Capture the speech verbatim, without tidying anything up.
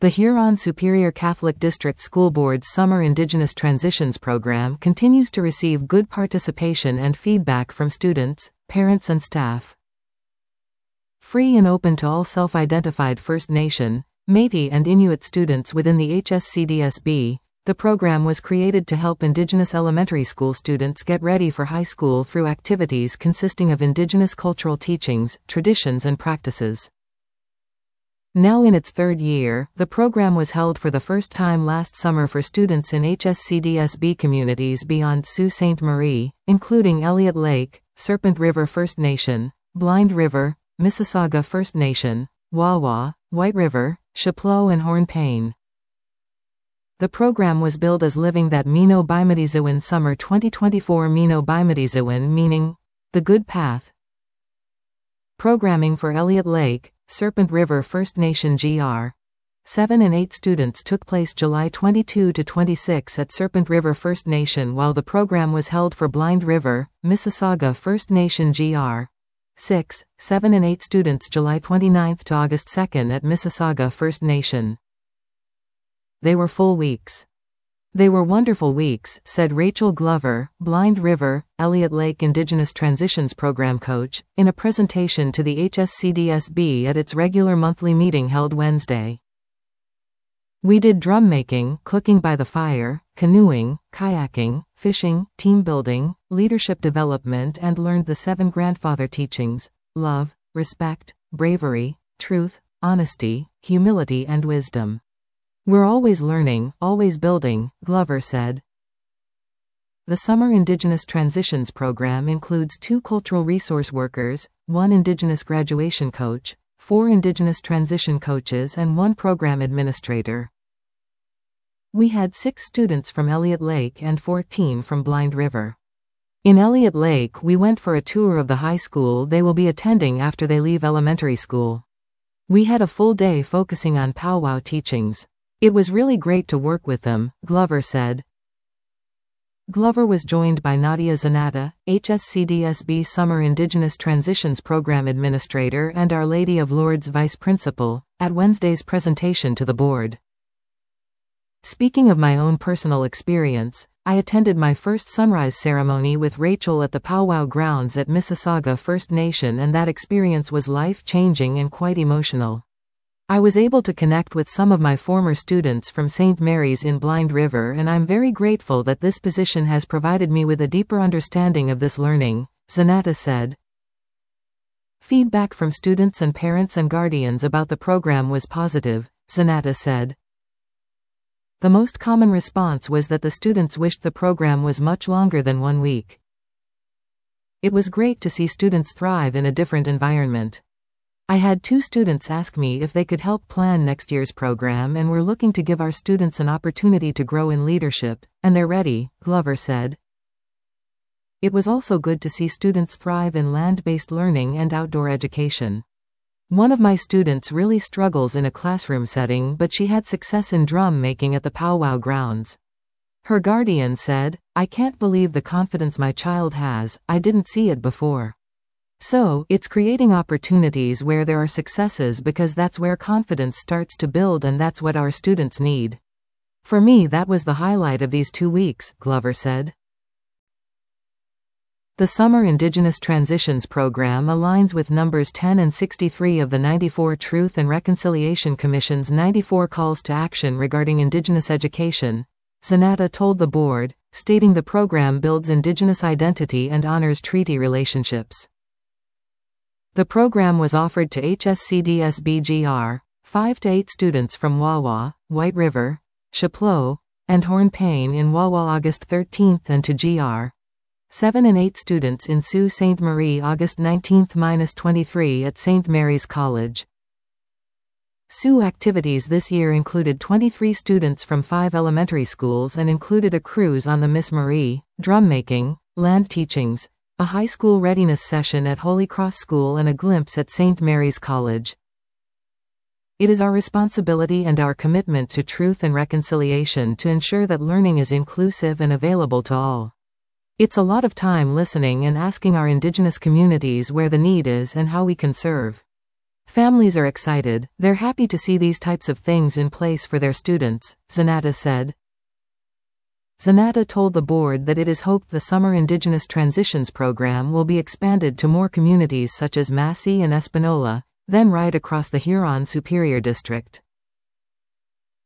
The Huron Superior Catholic District School Board's Summer Indigenous Transitions Program continues to receive good participation and feedback from students, parents and staff. Free and open to all self-identified First Nation, Métis and Inuit students within the H S C D S B, the program was created to help Indigenous elementary school students get ready for high school through activities consisting of Indigenous cultural teachings, traditions and practices. Now in its third year, the program was held for the first time last summer for students in H S C D S B communities beyond Sault Ste. Marie, including Elliott Lake, Serpent River First Nation, Blind River, Mississauga First Nation, Wawa, White River, Chapleau and Hornepayne. The program was billed as Living That Mino Bimediziwin Summer twenty twenty-four Mino Bimediziwin, meaning the good path. Programming for Elliott Lake, Serpent River First Nation G R seven and eight students took place July twenty-second to twenty-sixth at Serpent River First Nation, while the program was held for Blind River, Mississauga First Nation G R six, seven and eight students July twenty-ninth to August second at Mississauga First Nation. They were full weeks. They were wonderful weeks, said Rachel Glover, Blind River, Elliott Lake Indigenous Transitions Program coach, in a presentation to the H S C D S B at its regular monthly meeting held Wednesday. We did drum making, cooking by the fire, canoeing, kayaking, fishing, team building, leadership development and learned the seven grandfather teachings: love, respect, bravery, truth, honesty, humility and wisdom. We're always learning, always building, Glover said. The Summer Indigenous Transitions Program includes two cultural resource workers, one Indigenous graduation coach, four Indigenous transition coaches and one program administrator. We had six students from Elliott Lake and fourteen from Blind River. In Elliott Lake, we went for a tour of the high school they will be attending after they leave elementary school. We had a full day focusing on powwow teachings. It was really great to work with them, Glover said. Glover was joined by Nadia Zanata, H S C D S B Summer Indigenous Transitions Program Administrator and Our Lady of Lourdes Vice Principal, at Wednesday's presentation to the board. Speaking of my own personal experience, I attended my first sunrise ceremony with Rachel at the powwow grounds at Mississauga First Nation, and that experience was life-changing and quite emotional. I was able to connect with some of my former students from Saint Mary's in Blind River, and I'm very grateful that this position has provided me with a deeper understanding of this learning, Zanata said. Feedback from students and parents and guardians about the program was positive, Zanata said. The most common response was that the students wished the program was much longer than one week. It was great to see students thrive in a different environment. I had two students ask me if they could help plan next year's program, and we're looking to give our students an opportunity to grow in leadership, and they're ready, Glover said. It was also good to see students thrive in land-based learning and outdoor education. One of my students really struggles in a classroom setting, but she had success in drum making at the powwow grounds. Her guardian said, "I can't believe the confidence my child has, I didn't see it before." So, it's creating opportunities where there are successes, because that's where confidence starts to build, and that's what our students need. For me, that was the highlight of these two weeks, Glover said. The Summer Indigenous Transitions Program aligns with numbers ten and sixty-three of the ninety-four Truth and Reconciliation Commission's ninety-four calls to action regarding Indigenous education, Zanata told the board, stating the program builds Indigenous identity and honors treaty relationships. The program was offered to H S C D S B G R five to eight students from Wawa, White River, Chapleau, and Hornepayne in Wawa August thirteenth, and to G R seven and eight students in Sault Ste. Marie August nineteenth to twenty-three at Saint Mary's College. Sioux activities this year included twenty-three students from five elementary schools and included a cruise on the Miss Marie, drum making, land teachings, a high school readiness session at Holy Cross School and a glimpse at Saint Mary's College. It is our responsibility and our commitment to truth and reconciliation to ensure that learning is inclusive and available to all. It's a lot of time listening and asking our Indigenous communities where the need is and how we can serve. Families are excited, they're happy to see these types of things in place for their students, Zanatta said. Zanatta told the board that it is hoped the Summer Indigenous Transitions program will be expanded to more communities such as Massey and Espanola, then right across the Huron Superior District.